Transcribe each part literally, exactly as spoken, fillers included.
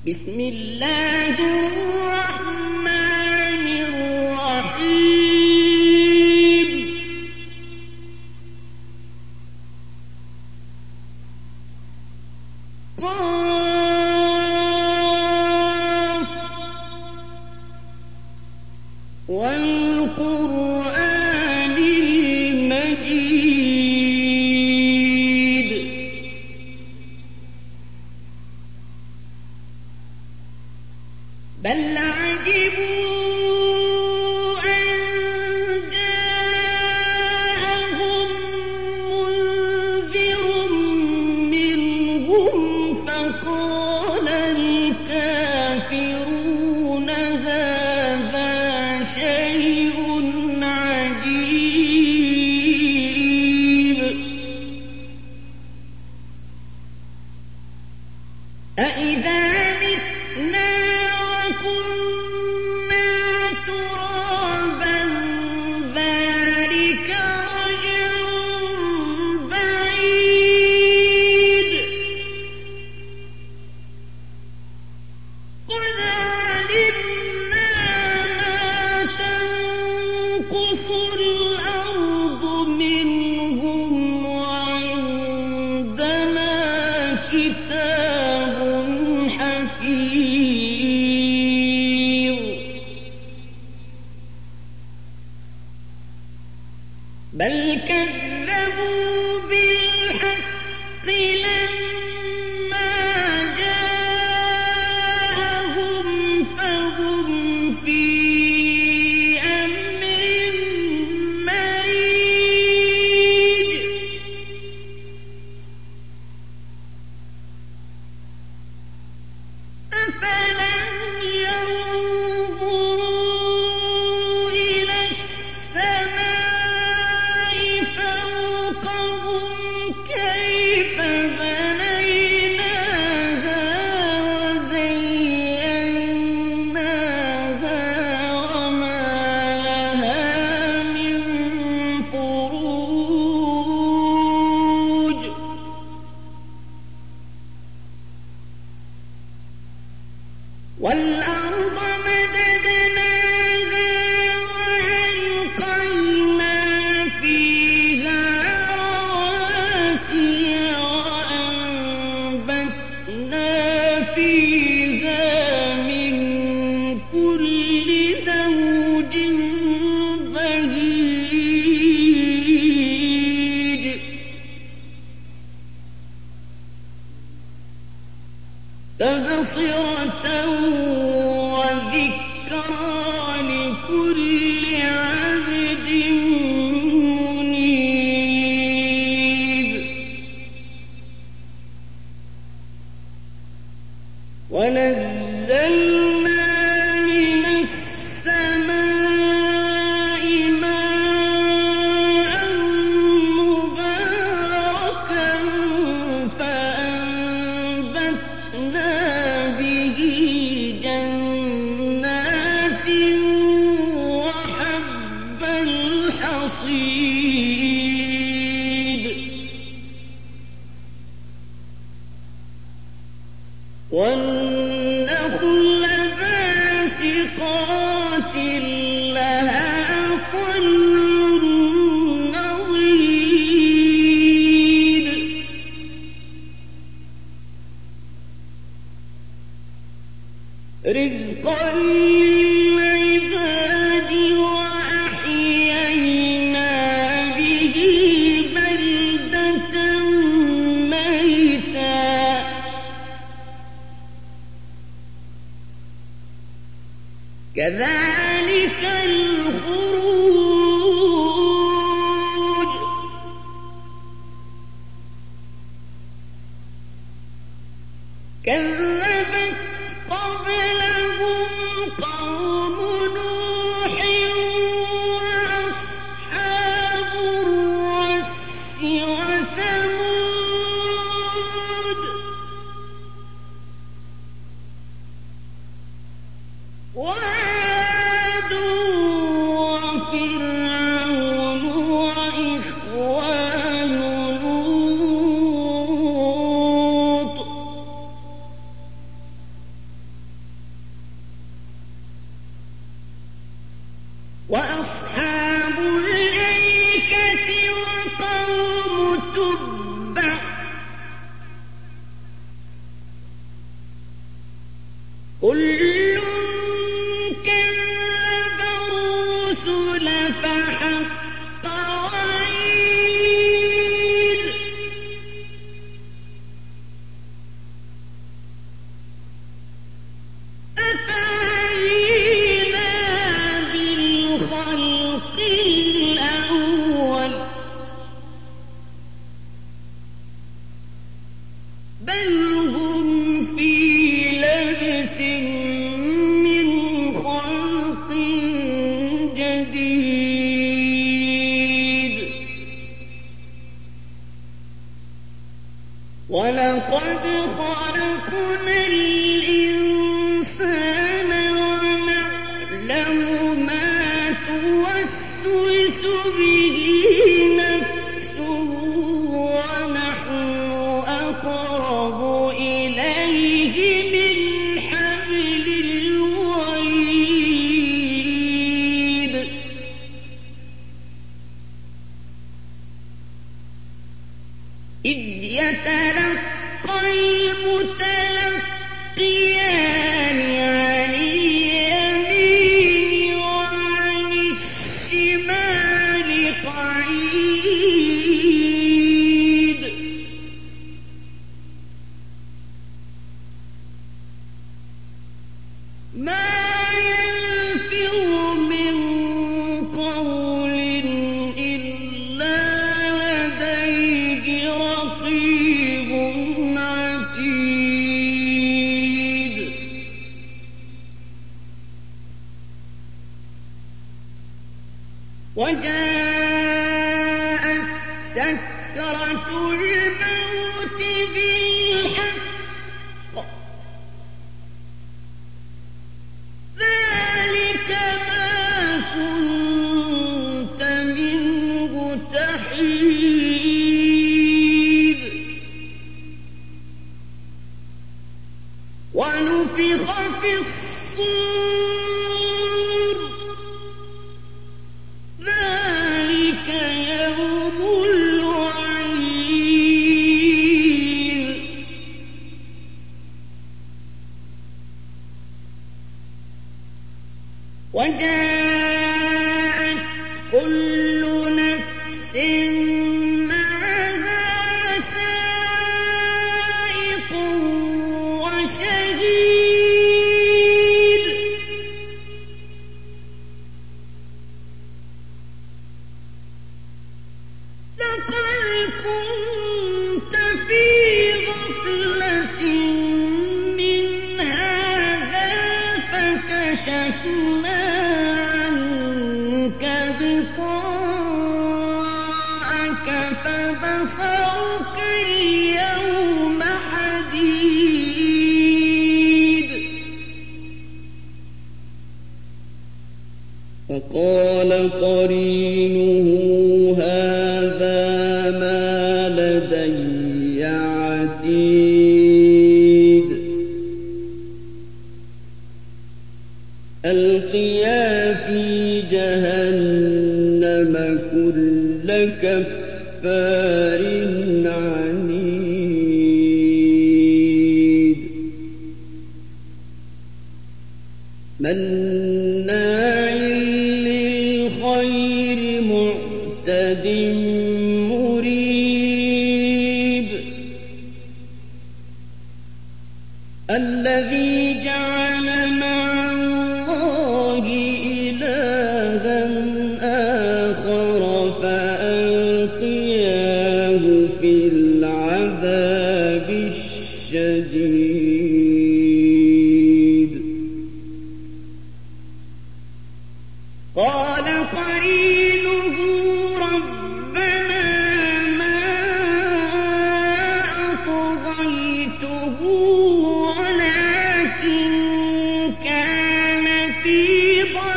بسم الله الرحمن الرحيم قاف والقرآن المجيد بل عجبوا أن جاءهم منذر منهم فقال الكافرون هذا شيء عجيب أإذا متنا وكنا ترابا ذلك رجع بعيد قد علمنا ما تنقص الأرض منهم وعندنا كتاب حفيظ بل كذبوا بالحق لما جاءهم فهم في أمر مريج أفلم ينظروا إلى السماء فوقهم كيف بنيناها وزيناها وما لها من فروج والأرض مددناها وألقينا فيها رواسي وأنبتنا فيها من كل زوج بهيج تبصرة وذكرى لكل عبد منيب ونزلنا من السماء ماء مباركا فأنبتنا به جنات وحب الحصيد والنخل باسقات لها طلع نضيد رزقا للعباد وأحيينا به بلدة ميتا كذلك الخروج كذبت قبلهم قوم نوح وأصحاب الرس وثمود وعاد وفرعون وإخوان لوط وأصحاب الأيكة وقوم تبع كل كذب الرسل فحق وعيد أفعينا بالخلق الأول بل هم في لبس من خلق جديد ولقد خلقنا الإنسان ونعلم ما توسوس به نفسه ونحن أقرب إليه من حبل الوريد إذ يتلقى المتلقيان عن اليمين وعن الشمال قعيد ما يلفظ من قول إلا لديه رقيب عتيد وجاءت سكرة الموت بالحق ذلك ما كنت منه تحيد ونفخ في الصور ذلك يوم الوعيد وجاءت كل نفس معها سائق وشهيد لقد كنت في غفلة من هذا فكشفنا عنك غطاءك فبصرك اليوم حديد فقال قرينه هذا ما لدي عتيد ألقيا في جهنم كل كفار عنيد مناع للخير معتد مريب الذي جعل مع الله إلها آخر فألقياه في العذاب الشديد قال قرينه ربنا ما أطغيته ولكن كان في ضلال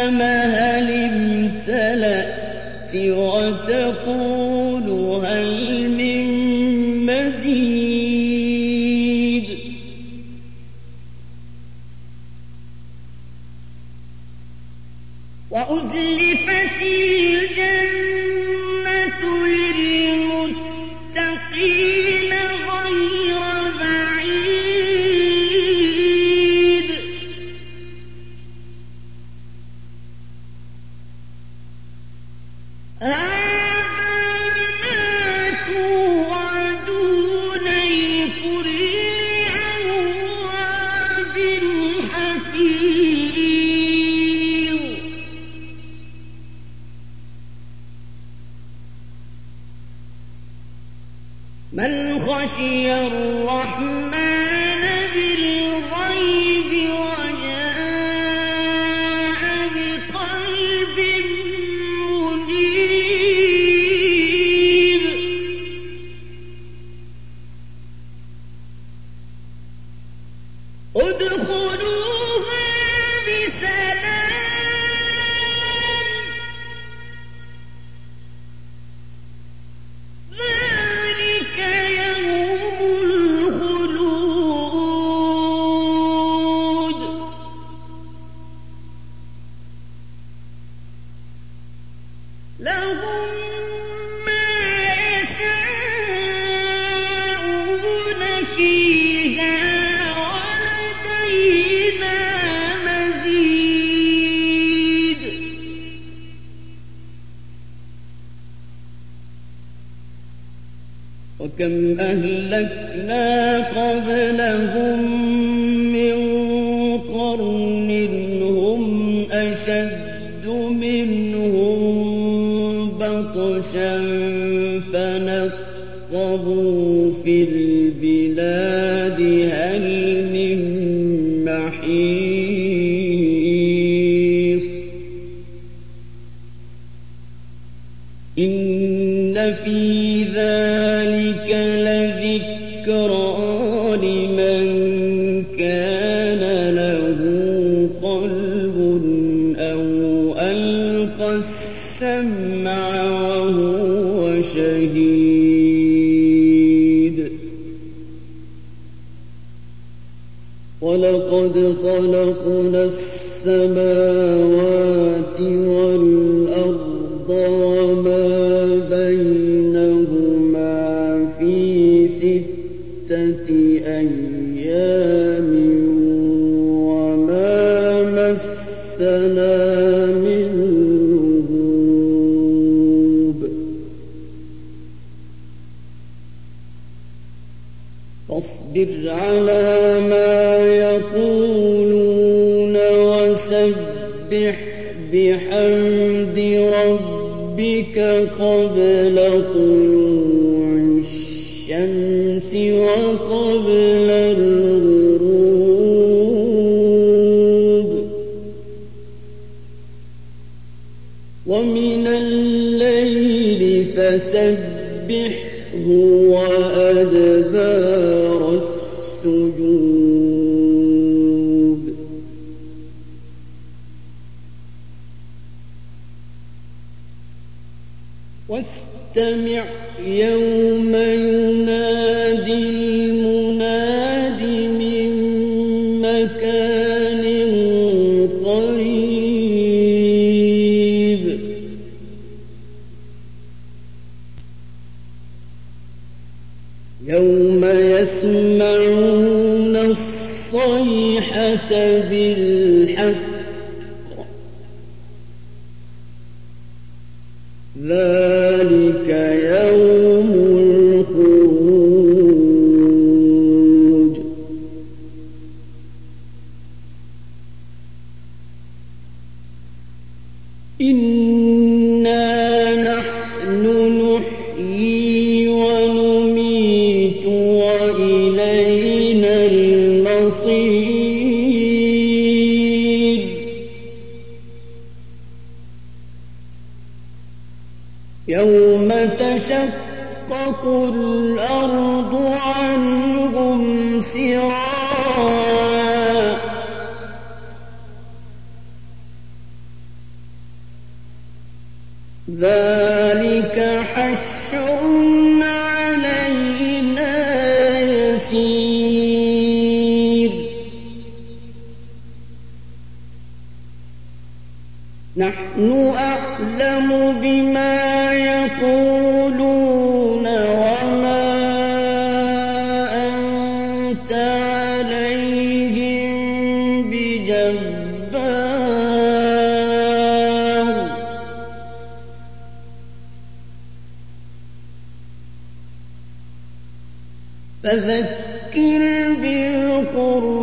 هل امتلأت وتقول هل من مزيد وأزلفت الجنة للمتقين غير بعيد هذا ما توعدون لكل أواب حفيظ من خشي الرحمن بالغيب وجاء بقلب منيب ادخلوها بسلام ذلك يوم الخلود لهم ما يشاءون فيها ولدينا مزيد وكم أهلكنا قبلهم من قرن هم أشد منهم بطشا فنقبوا في البلاد هل من محيص إن في ذلك لذكرى لمن كان له قلب أو ألقى السمع وهو شهيد ولقد خلقنا السماوات والأرض وما بينهما في ستة أيام وما مسنا من لغوب فاصبر على ما يقولون وسبح بحمد ربك قبل طلوع الشمس وقبل الغروب ومن الليل فسبحه وأدبار السجود واستمع يوم ينادي المناد من مكان قريب يوم يسمعون الصيحة بالحق ذلك يوم الخروج إنا نحن نحيي ونميت وإلينا المصير يوم تشقق الأرض عنهم سراعا ذلك حشر علينا يسير نحن أعلم بما يقولون وما أنت عليهم بجبار فذكر بالقرآن